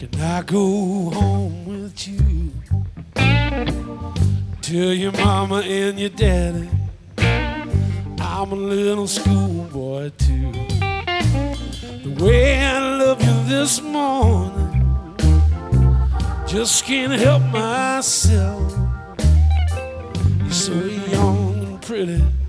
Can I go home with you? Tell your mama and your daddy I'm a little schoolboy too. The way I love you this morning, just can't help myself. You're so young and pretty,